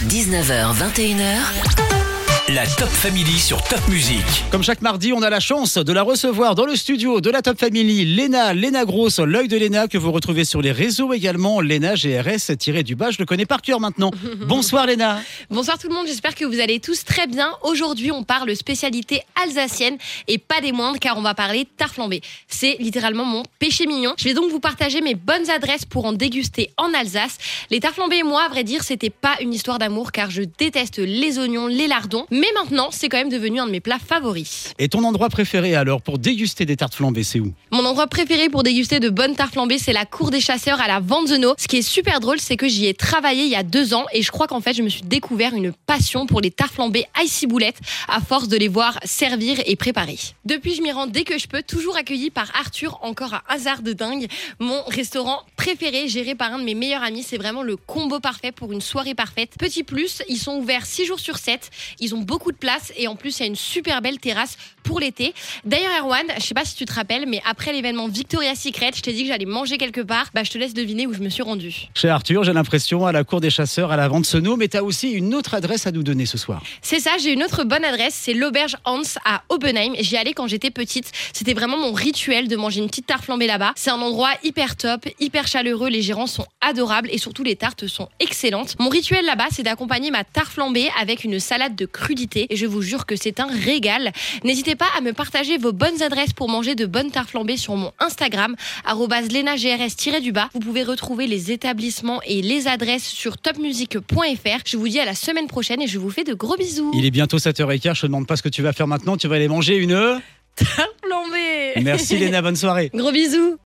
19h, 21h. La Top Family sur Top Music. Comme chaque mardi, on a la chance de la recevoir dans le studio de la Top Family, Léna Grosse, l'œil de Léna, que vous retrouvez sur les réseaux également. Léna GRS-du-bas, je le connais par cœur maintenant. Bonsoir Léna. Bonsoir tout le monde, j'espère que vous allez tous très bien. Aujourd'hui, on parle spécialité alsacienne et pas des moindres, car on va parler tarte flambée. C'est littéralement mon péché mignon. Je vais donc vous partager mes bonnes adresses pour en déguster en Alsace. Les tartes flambées et moi, à vrai dire, c'était pas une histoire d'amour, car je déteste les oignons, les lardons. Mais maintenant, c'est quand même devenu un de mes plats favoris. Et ton endroit préféré alors pour déguster des tartes flambées, c'est où? Mon endroit préféré pour déguster de bonnes tartes flambées, c'est la cour des chasseurs à la Vanzenau. Ce qui est super drôle, c'est que j'y ai travaillé il y a 2 ans et je crois qu'en fait, je me suis découvert une passion pour les tartes flambées à ciboulette à force de les voir servir et préparer. Depuis, je m'y rends dès que je peux, toujours accueillie par Arthur, encore un hasard de dingue. Mon restaurant préféré, géré par un de mes meilleurs amis, c'est vraiment le combo parfait pour une soirée parfaite. Petit plus, ils sont ouverts 6 jours sur 7. Ils ont beaucoup de place et en plus, il y a une super belle terrasse pour l'été. D'ailleurs, Erwan, je sais pas si tu te rappelles, mais après l'événement Victoria's Secret, je t'ai dit que j'allais manger quelque part. Je te laisse deviner où je me suis rendue. Chez Arthur, j'ai l'impression, à la cour des chasseurs, à la Vanzenau, mais tu as aussi une autre adresse à nous donner ce soir. C'est ça, j'ai une autre bonne adresse, c'est l'auberge Hans à Oppenheim. J'y allais quand j'étais petite. C'était vraiment mon rituel de manger une petite tarte flambée là-bas. C'est un endroit hyper top, hyper chaleureux, les gérants sont adorables et surtout les tartes sont excellentes. Mon rituel là-bas, c'est d'accompagner ma tarte flambée avec une salade de crudité et je vous jure que c'est un régal. N'hésitez pas à me partager vos bonnes adresses pour manger de bonnes tartes flambées sur mon Instagram @lenagrs-du-bas. Vous pouvez retrouver les établissements et les adresses sur topmusic.fr. Je vous dis à la semaine prochaine et je vous fais de gros bisous. Il est bientôt 7h15, je te demande pas ce que tu vas faire maintenant, tu vas aller manger une... Tarte flambée. Merci Léna, bonne soirée. Gros bisous.